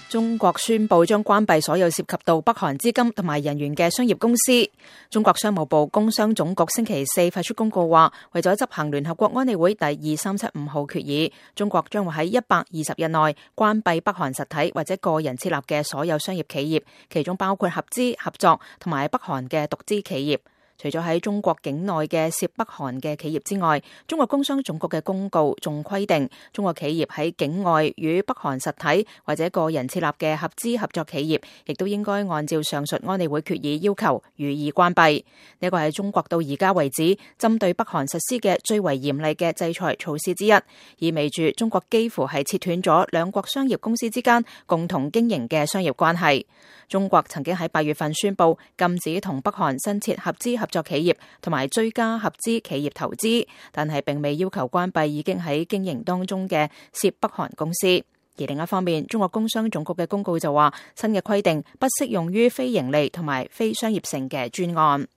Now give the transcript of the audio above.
中國宣布將關閉所有涉及到北韓資金同埋人員嘅商業公司。中國商務部工商總局星期四發出公告話，為咗執行聯合國安理會第2375號決議，中國將會喺120日內關閉北韓實體或者個人設立嘅所有商業企業，其中包括合資、合作同埋北韓嘅獨資企業。除咗喺中國境內嘅涉北韓嘅企業之外，中國工商總局嘅公告仲規定，中國企業喺境外與北韓實體或者個人設立嘅合資合作企業，亦都應該按照上述安理會決議要求予以關閉。呢個係中國到而家為止針對北韓實施嘅最為嚴厲嘅制裁措施之一，意味住中國幾乎係切斷咗兩國商業公司之間共同經營嘅商業關係。中國曾經喺8月份宣布禁止同北韓新設合資合作企業同埋追加合資企業投資，但係並未要求關閉已經喺經營當中嘅涉北韓公司。而另一方面，中國工商總局嘅公告就話，新嘅規定不適用於非盈利同埋非商業性嘅專案。